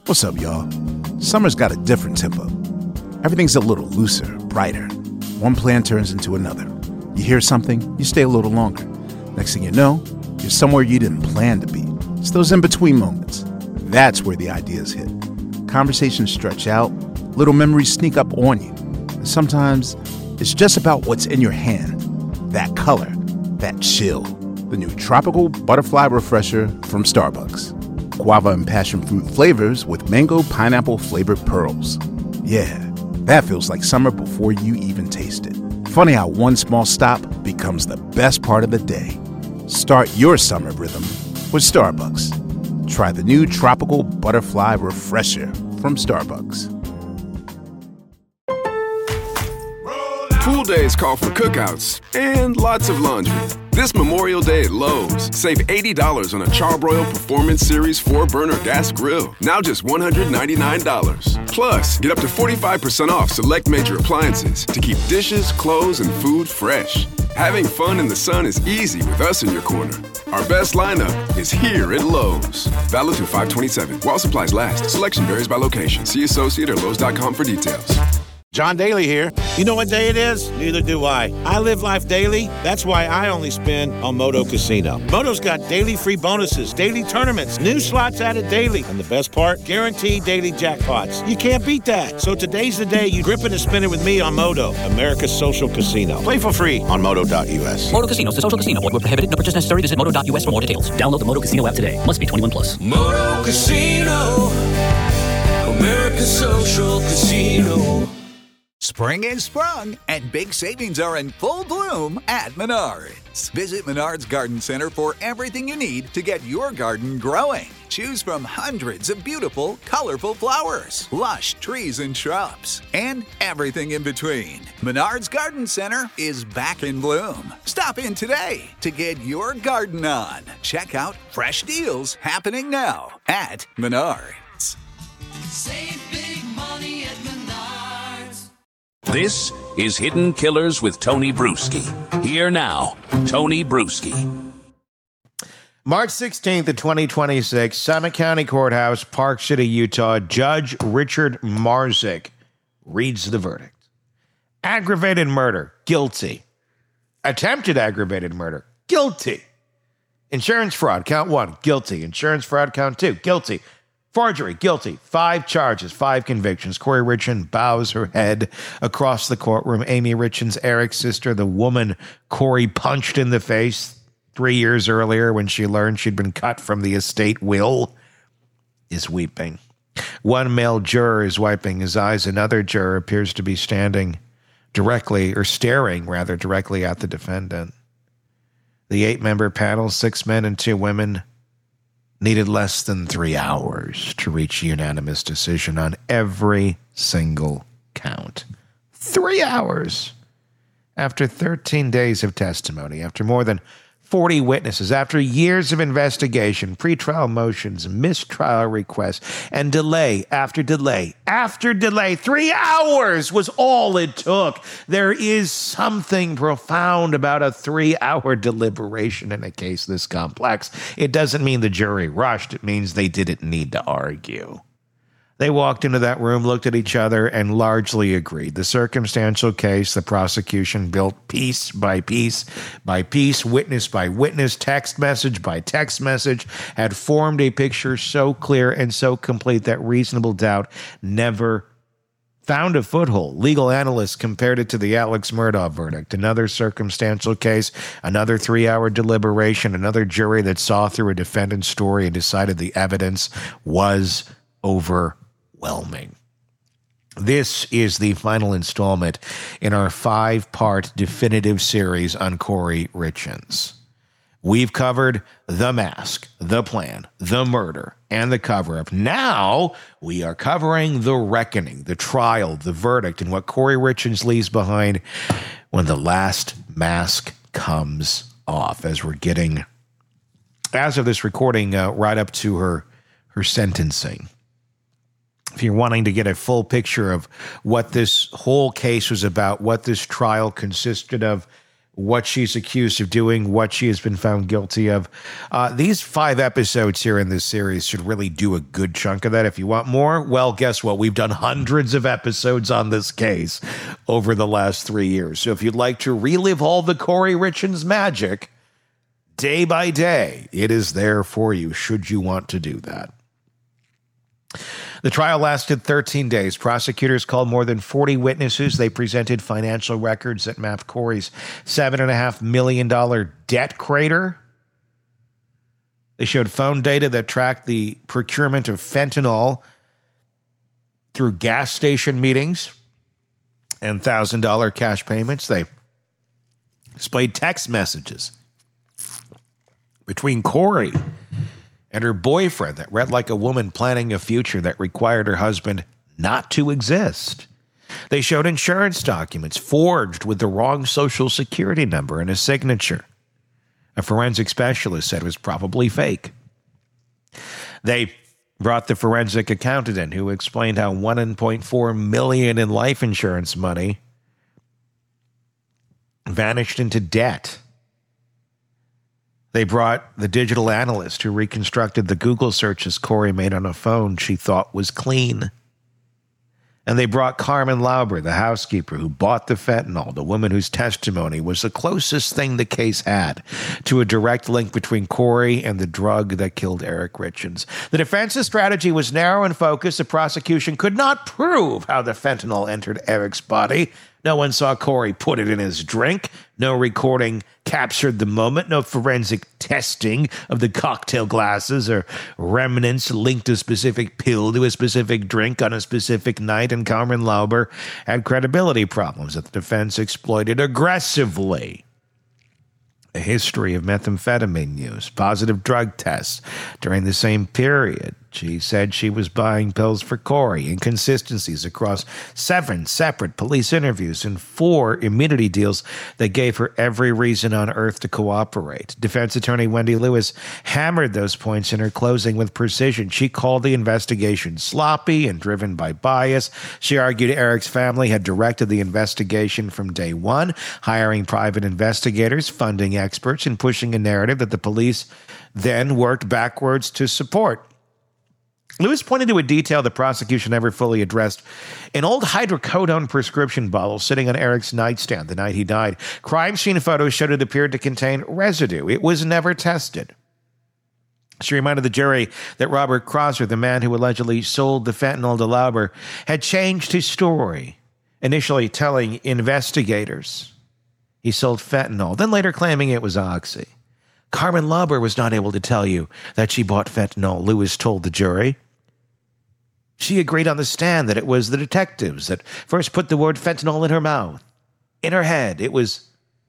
What's up, y'all? Summer's got a different tempo. Everything's a little looser, brighter. One plan turns into another. You hear something, you stay a little longer. Next thing you know, you're somewhere you didn't plan to be. It's those in-between moments. That's where the ideas hit. Conversations stretch out, little memories sneak up on you. And sometimes, it's just about what's in your hand. That color, that chill. The new Tropical Butterfly Refresher from Starbucks. Guava and passion fruit flavors with mango pineapple flavored pearls. Yeah, that feels like summer before you even taste it. Funny how one small stop becomes the best part of the day. Start your summer rhythm with Starbucks. Try the new Tropical Butterfly Refresher from Starbucks. Pool days call for cookouts and lots of laundry. This Memorial Day at Lowe's, save $80 on a Charbroil Performance Series 4-burner gas grill. Now just $199. Plus, get up to 45% off select major appliances to keep dishes, clothes, and food fresh. Having fun in the sun is easy with us in your corner. Our best lineup is here at Lowe's. Valid through 5/27. While supplies last. Selection varies by location. See associate or Lowe's.com for details. John Daly here. You know what day it is? Neither do I. I live life daily. That's why I only spin on Moto Casino. Moto's got daily free bonuses, daily tournaments, new slots added daily. And the best part? Guaranteed daily jackpots. You can't beat that. So today's the day you grip it and spin it with me on Moto, America's social casino. Play for free on Moto.us. Moto Casino, the social casino. Void where prohibited. No purchase necessary. Visit Moto.us for more details. Download the Moto Casino app today. Must be 21 plus. Moto Casino, America's social casino. Spring is sprung, and big savings are in full bloom at Menards. Visit Menards Garden Center for everything you need to get your garden growing. Choose from hundreds of beautiful, colorful flowers, lush trees and shrubs, and everything in between. Menards Garden Center is back in bloom. Stop in today to get your garden on. Check out fresh deals happening now at Menards. Save big money at Menards. This is Hidden Killers with Tony Bruschi. Here now, Tony Bruschi. March 16th of 2026, Summit County Courthouse, Park City, Utah. Judge Richard Marzik reads the verdict. Aggravated murder, guilty. Attempted aggravated murder, guilty. Insurance fraud, count 1, guilty. Insurance fraud, count 2, guilty. Forgery, guilty. 5 charges, 5 convictions. Corey Richin bows her head across the courtroom. Amy Richin's Eric's sister, the woman Corey punched in the face 3 years earlier when she learned she'd been cut from the estate will, is weeping. One male juror is wiping his eyes. Another juror appears to be staring directly at the defendant. The 8-member panel, 6 men and 2 women, needed less than 3 hours to reach a unanimous decision on every single count. 3 hours. After 13 days of testimony, after more than 40 witnesses, after years of investigation, pretrial motions, mistrial requests, and delay after delay after delay. 3 hours was all it took. There is something profound about a 3-hour deliberation in a case this complex. It doesn't mean the jury rushed. It means they didn't need to argue. They walked into that room, looked at each other, and largely agreed. The circumstantial case, the prosecution built piece by piece by piece, witness by witness, text message by text message, had formed a picture so clear and so complete that reasonable doubt never found a foothold. Legal analysts compared it to the Alex Murdaugh verdict. Another circumstantial case, another 3-hour deliberation, another jury that saw through a defendant's story and decided the evidence was overwhelming. This is the final installment in our 5-part definitive series on Corey Richins. We've covered the mask, the plan, the murder, and the cover-up. Now we are covering the reckoning, the trial, the verdict, and what Corey Richins leaves behind when the last mask comes off, as we're getting, as of this recording, right up to her sentencing. If you're wanting to get a full picture of what this whole case was about, what this trial consisted of, what she's accused of doing, what she has been found guilty of. These 5 episodes here in this series should really do a good chunk of that. If you want more, well, guess what? We've done hundreds of episodes on this case over the last 3 years. So if you'd like to relive all the Corey Richins magic day by day, it is there for you, should you want to do that. The trial lasted 13 days. Prosecutors called more than 40 witnesses. They presented financial records that mapped Corey's $7.5 million debt crater. They showed phone data that tracked the procurement of fentanyl through gas station meetings and $1,000 cash payments. They displayed text messages between Corey and her boyfriend that read like a woman planning a future that required her husband not to exist. They showed insurance documents forged with the wrong social security number and a signature. A forensic specialist said it was probably fake. They brought the forensic accountant in who explained how $1.4 million in life insurance money vanished into debt. They brought the digital analyst who reconstructed the Google searches Corey made on a phone she thought was clean. And they brought Carmen Lauber, the housekeeper who bought the fentanyl, the woman whose testimony was the closest thing the case had to a direct link between Corey and the drug that killed Eric Richins. The defense's strategy was narrow and focused. The prosecution could not prove how the fentanyl entered Eric's body. No one saw Corey put it in his drink. No recording captured the moment. No forensic testing of the cocktail glasses or remnants linked a specific pill to a specific drink on a specific night. And Carmen Lauber had credibility problems that the defense exploited aggressively. A history of methamphetamine use, positive drug tests during the same period. She said she was buying pills for Corey. Inconsistencies across 7 separate police interviews and 4 immunity deals that gave her every reason on earth to cooperate. Defense attorney Wendy Lewis hammered those points in her closing with precision. She called the investigation sloppy and driven by bias. She argued Eric's family had directed the investigation from day one, hiring private investigators, funding experts, and pushing a narrative that the police then worked backwards to support. Lewis pointed to a detail the prosecution never fully addressed. An old hydrocodone prescription bottle sitting on Eric's nightstand the night he died. Crime scene photos showed it appeared to contain residue. It was never tested. She reminded the jury that Robert Crosser, the man who allegedly sold the fentanyl to Lauber, had changed his story, initially telling investigators he sold fentanyl, then later claiming it was Oxy. Carmen Lauber was not able to tell you that she bought fentanyl, Lewis told the jury. She agreed on the stand that it was the detectives that first put the word fentanyl in her mouth, in her head. It was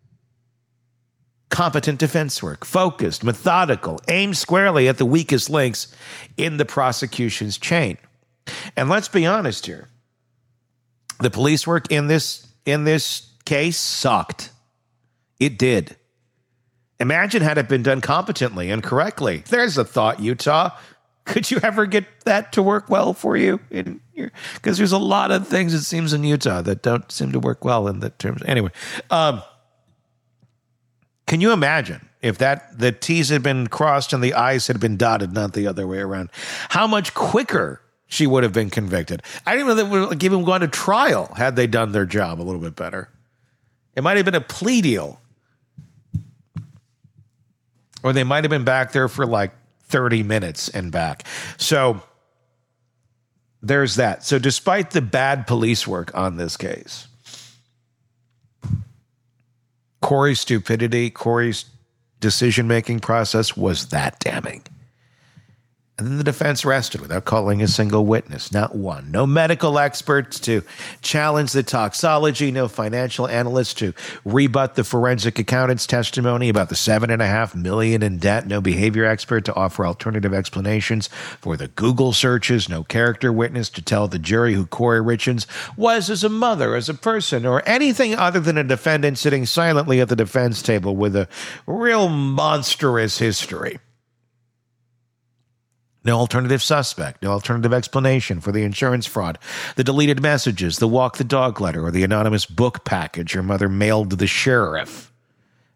competent defense work, focused, methodical, aimed squarely at the weakest links in the prosecution's chain. And let's be honest here. The police work in this case sucked. It did. Imagine had it been done competently and correctly. There's a thought, Utah. Could you ever get that to work well for you? Because there's a lot of things, it seems, in Utah that don't seem to work well in the terms. Anyway, can you imagine if the T's had been crossed and the I's had been dotted, not the other way around? How much quicker she would have been convicted. I didn't know they would even gone to trial had they done their job a little bit better. It might have been a plea deal. Or they might have been back there for like 30 minutes and back. So there's that. So despite the bad police work on this case, Corey's stupidity, Corey's decision-making process was that damning. And then the defense rested without calling a single witness, not one. No medical experts to challenge the toxology, no financial analyst to rebut the forensic accountant's testimony about the $7.5 million in debt, no behavior expert to offer alternative explanations for the Google searches, no character witness to tell the jury who Corey Richins was as a mother, as a person, or anything other than a defendant sitting silently at the defense table with a real monstrous history. No alternative suspect, no alternative explanation for the insurance fraud, the deleted messages, the walk the dog letter, or the anonymous book package your mother mailed to the sheriff.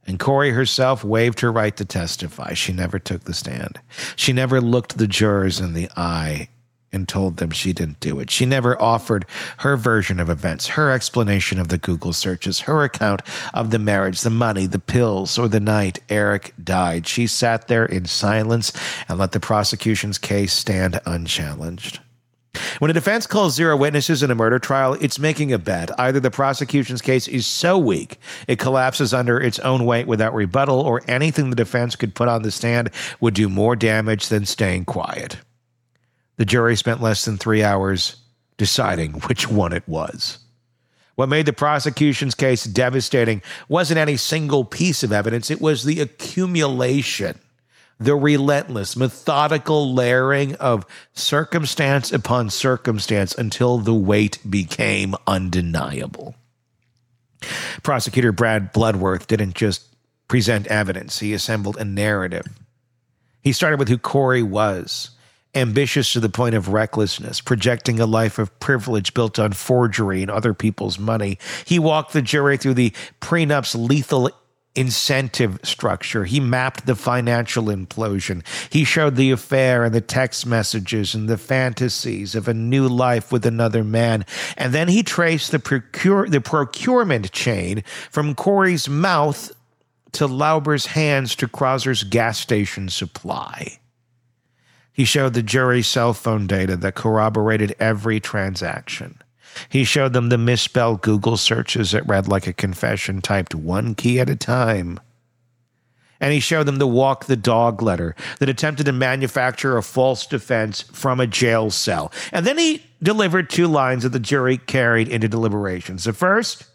And Corey herself waived her right to testify. She never took the stand. She never looked the jurors in the eye and told them she didn't do it. She never offered her version of events, her explanation of the Google searches, her account of the marriage, the money, the pills, or the night Eric died. She sat there in silence and let the prosecution's case stand unchallenged. When a defense calls zero witnesses in a murder trial, it's making a bet. Either the prosecution's case is so weak it collapses under its own weight without rebuttal, or anything the defense could put on the stand would do more damage than staying quiet. The jury spent less than 3 hours deciding which one it was. What made the prosecution's case devastating wasn't any single piece of evidence. It was the accumulation, the relentless, methodical layering of circumstance upon circumstance until the weight became undeniable. Prosecutor Brad Bloodworth didn't just present evidence. He assembled a narrative. He started with who Corey was, ambitious to the point of recklessness, projecting a life of privilege built on forgery and other people's money. He walked the jury through the prenup's lethal incentive structure. He mapped the financial implosion. He showed the affair and the text messages and the fantasies of a new life with another man. And then he traced the procurement chain from Corey's mouth to Lauber's hands to Krauser's gas station supply. He showed the jury cell phone data that corroborated every transaction. He showed them the misspelled Google searches that read like a confession typed one key at a time. And he showed them the walk the dog letter that attempted to manufacture a false defense from a jail cell. And then he delivered 2 lines that the jury carried into deliberations. The first,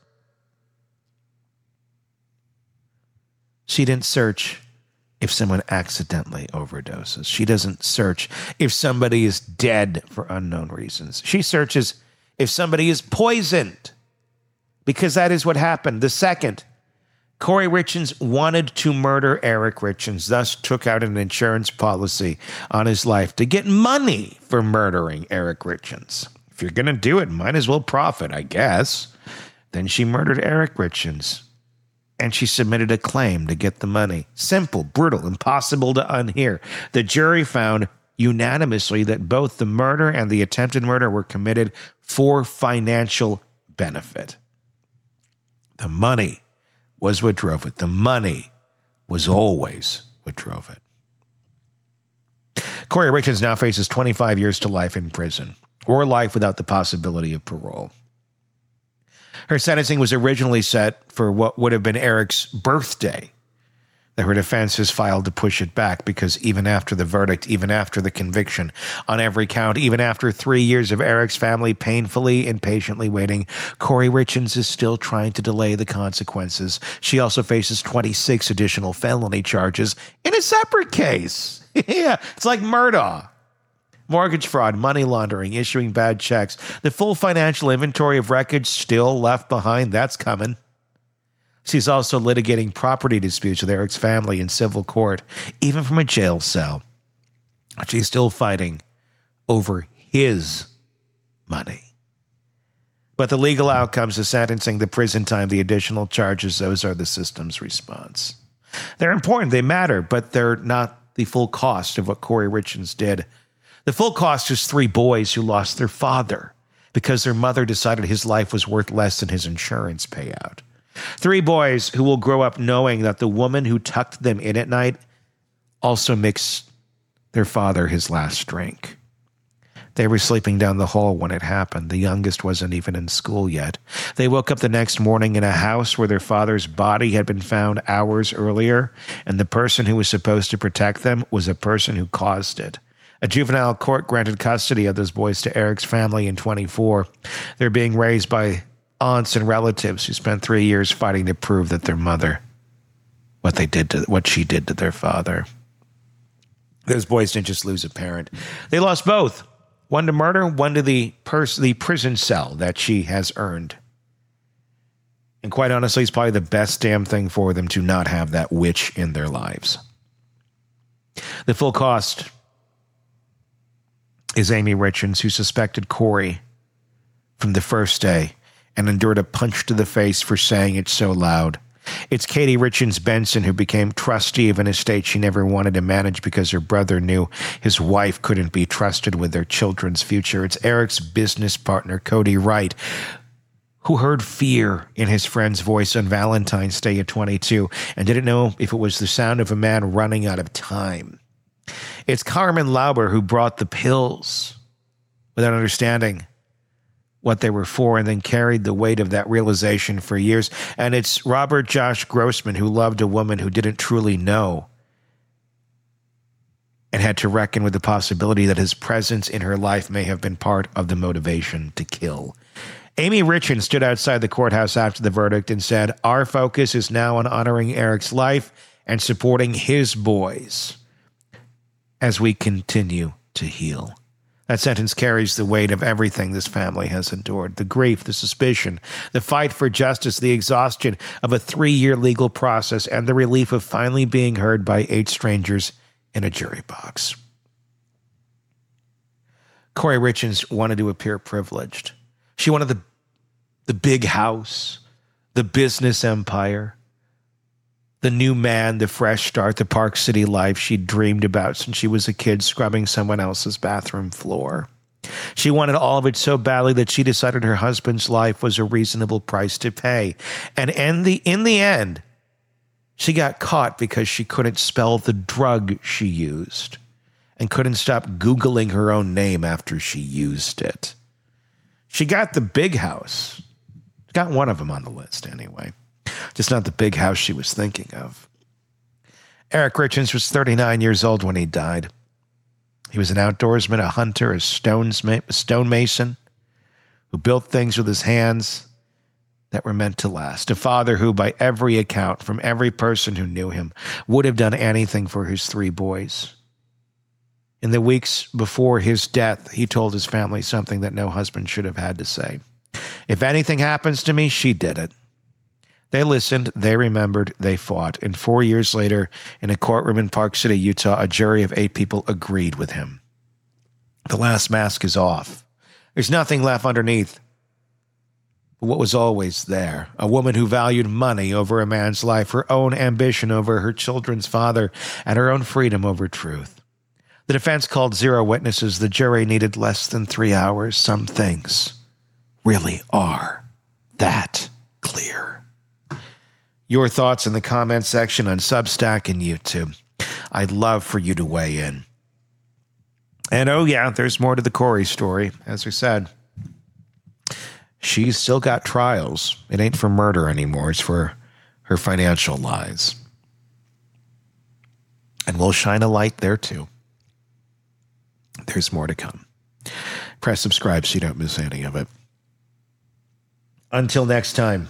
she didn't search if someone accidentally overdoses. She doesn't search if somebody is dead for unknown reasons. She searches if somebody is poisoned, because that is what happened. The second, Corey Richins wanted to murder Eric Richins, thus took out an insurance policy on his life to get money for murdering Eric Richins. If you're going to do it, might as well profit, I guess. Then she murdered Eric Richins, and she submitted a claim to get the money. Simple, brutal, impossible to unhear. The jury found unanimously that both the murder and the attempted murder were committed for financial benefit. The money was what drove it. The money was always what drove it. Corey Richins now faces 25 years to life in prison, or life without the possibility of parole. Her sentencing was originally set for what would have been Eric's birthday. Her defense has filed to push it back because even after the verdict, even after the conviction on every count, even after 3 years of Eric's family painfully and patiently waiting, Corey Richins is still trying to delay the consequences. She also faces 26 additional felony charges in a separate case. Yeah, it's like Murdaugh. Mortgage fraud, money laundering, issuing bad checks. The full financial inventory of wreckage still left behind. That's coming. She's also litigating property disputes with Eric's family in civil court, even from a jail cell. She's still fighting over his money. But the legal outcomes, the sentencing, the prison time, the additional charges, those are the system's response. They're important, they matter, but they're not the full cost of what Corey Richins did. The full cost is 3 boys who lost their father because their mother decided his life was worth less than his insurance payout. 3 boys who will grow up knowing that the woman who tucked them in at night also mixed their father his last drink. They were sleeping down the hall when it happened. The youngest wasn't even in school yet. They woke up the next morning in a house where their father's body had been found hours earlier, and the person who was supposed to protect them was a person who caused it. A juvenile court granted custody of those boys to Eric's family in 24. They're being raised by aunts and relatives who spent 3 years fighting to prove that their mother, what she did to their father. Those boys didn't just lose a parent. They lost both. One to murder, one to the prison cell that she has earned. And quite honestly, it's probably the best damn thing for them to not have that witch in their lives. The full cost is Amy Richins, who suspected Corey from the first day and endured a punch to the face for saying it so loud It's Katie Richens Benson who became trustee of an estate she never wanted to manage because her brother knew his wife couldn't be trusted with their children's future. It's Eric's business partner, Cody Wright, who heard fear in his friend's voice on Valentine's Day at 22 and didn't know if it was the sound of a man running out of time. It's Carmen Lauber who brought the pills without understanding what they were for and then carried the weight of that realization for years. And it's Robert Josh Grossman who loved a woman who didn't truly know and had to reckon with the possibility that his presence in her life may have been part of the motivation to kill. Amy Richens stood outside the courthouse after the verdict and said, "Our focus is now on honoring Eric's life and supporting his boys as we continue to heal." That sentence carries the weight of everything this family has endured. The grief, the suspicion, the fight for justice, the exhaustion of a 3-year legal process, and the relief of finally being heard by 8 strangers in a jury box. Corey Richens wanted to appear privileged. She wanted the big house, the business empire, the new man, the fresh start, the Park City life she'd dreamed about since she was a kid scrubbing someone else's bathroom floor. She wanted all of it so badly that she decided her husband's life was a reasonable price to pay. And in the end, she got caught because she couldn't spell the drug she used and couldn't stop Googling her own name after she used it. She got the big house. Got one of them on the list anyway. Just not the big house she was thinking of. Eric Richens was 39 years old when he died. He was an outdoorsman, a hunter, a stonemason who built things with his hands that were meant to last. A father who, by every account, from every person who knew him, would have done anything for his 3 boys. In the weeks before his death, he told his family something that no husband should have had to say. "If anything happens to me, she did it." They listened, they remembered, they fought. And 4 years later, in a courtroom in Park City, Utah, a jury of 8 people agreed with him. The last mask is off. There's nothing left underneath. But what was always there? A woman who valued money over a man's life, her own ambition over her children's father, and her own freedom over truth. The defense called 0 witnesses. The jury needed less than 3 hours. Some things really are that clear. Your thoughts in the comments section on Substack and YouTube. I'd love for you to weigh in. And oh yeah, there's more to the Corey story. As we said, she's still got trials. It ain't for murder anymore. It's for her financial lies. And we'll shine a light there too. There's more to come. Press subscribe so you don't miss any of it. Until next time,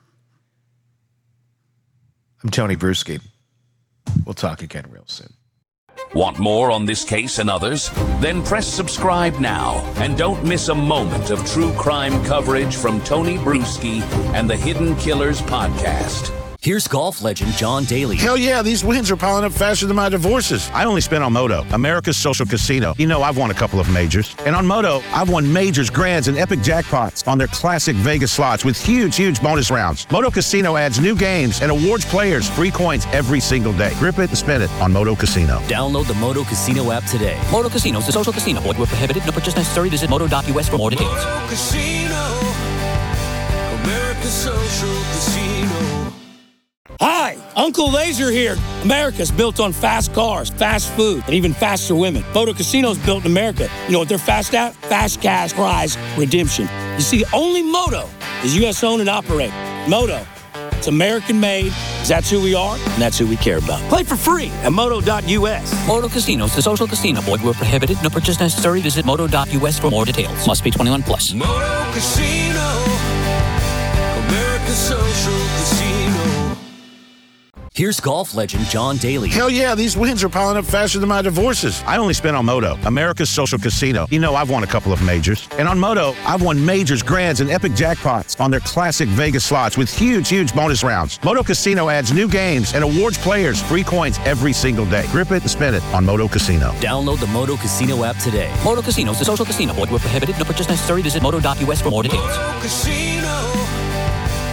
I'm Tony Bruschi. We'll talk again real soon. Want more on this case and others? Then press subscribe now and don't miss a moment of true crime coverage from Tony Bruschi and the Hidden Killers podcast. Here's golf legend John Daly. Hell yeah, these wins are piling up faster than my divorces. I only spent on Moto, America's social casino. You know, I've won a couple of majors. And on Moto, I've won majors, grands, and epic jackpots on their classic Vegas slots with huge bonus rounds. Moto Casino adds new games and awards players free coins every single day. Grip it and spin it on Moto Casino. Download the Moto Casino app today. Moto Casino is a social casino. Void where prohibited. No purchase necessary. Visit moto.us for more details. Moto Casino, America's social casino. Hi, Uncle Laser here. America's built on fast cars, fast food, and even faster women. Moto Casino's built in America. You know what they're fast at? Fast cash prize redemption. You see, only Moto is U.S. owned and operated. Moto, it's American made, because that's who we are, and that's who we care about. Play for free at moto.us. Moto Casino is a social casino. Void where prohibited. No purchase necessary. Visit moto.us for more details. Must be 21 plus. Moto Casino, America's social casino. Here's golf legend John Daly. Hell yeah, these wins are piling up faster than my divorces. I only spent on Moto, America's social casino. You know, I've won a couple of majors. And on Moto, I've won majors, grands, and epic jackpots on their classic Vegas slots with huge bonus rounds. Moto Casino adds new games and awards players free coins every single day. Grip it and spin it on Moto Casino. Download the Moto Casino app today. Moto Casino is a social casino. Void where prohibited. No purchase necessary. Visit moto.us for more details. Moto Casino,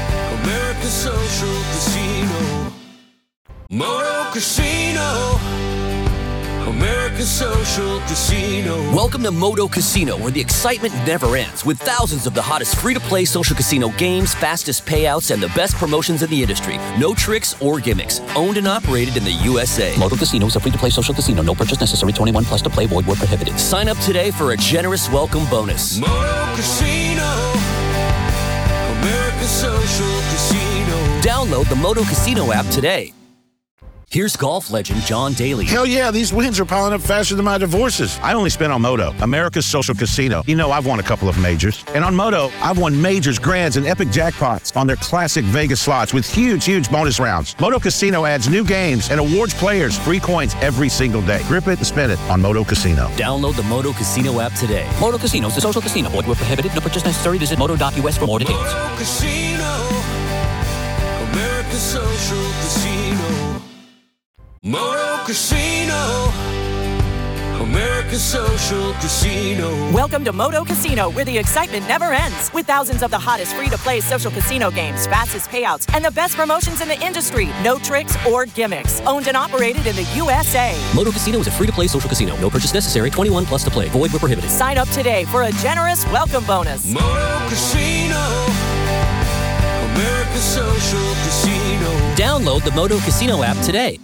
American Social Casino. Moto Casino. American Social Casino. Welcome to Moto Casino, where the excitement never ends, with thousands of the hottest free-to-play social casino games, fastest payouts, and the best promotions in the industry. No tricks or gimmicks. Owned and operated in the USA. Moto Casino is a free-to-play social casino. No purchase necessary. 21 plus to play. Void where prohibited. Sign up today for a generous welcome bonus. Moto Casino. American Social Casino. Download the Moto Casino app today. Here's golf legend John Daly. Hell yeah, these wins are piling up faster than my divorces. I only spent on Moto, America's Social Casino. You know I've won a couple of majors. And on Moto, I've won majors, grands, and epic jackpots on their classic Vegas slots with huge bonus rounds. Moto Casino adds new games and awards players free coins every single day. Grip it and spend it on Moto Casino. Download the Moto Casino app today. Moto Casino is a social casino. Void where prohibited. No purchase necessary. Visit moto.us for more details. Moto Casino. American Social Casino. Moto Casino. American Social Casino. Welcome to Moto Casino, where the excitement never ends. With thousands of the hottest free-to-play social casino games, fastest payouts, and the best promotions in the industry. No tricks or gimmicks. Owned and operated in the USA. Moto Casino is a free-to-play social casino. No purchase necessary. 21 plus to play. Void where prohibited. Sign up today for a generous welcome bonus. Moto Casino. American Social Casino. Download the Moto Casino app today.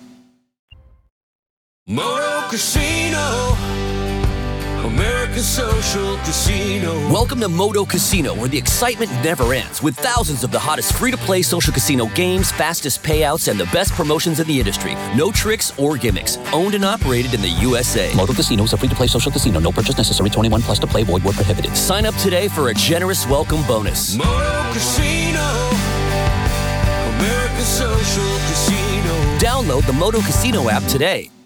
Moto Casino. American Social Casino. Welcome to Moto Casino, where the excitement never ends, with thousands of the hottest free-to-play social casino games, fastest payouts, and the best promotions in the industry. No tricks or gimmicks. Owned and operated in the USA. Moto Casino is a free-to-play social casino. No purchase necessary. 21 plus to play. Void where prohibited. Sign up today for a generous welcome bonus. Moto Casino. American Social Casino. Download the Moto Casino app today.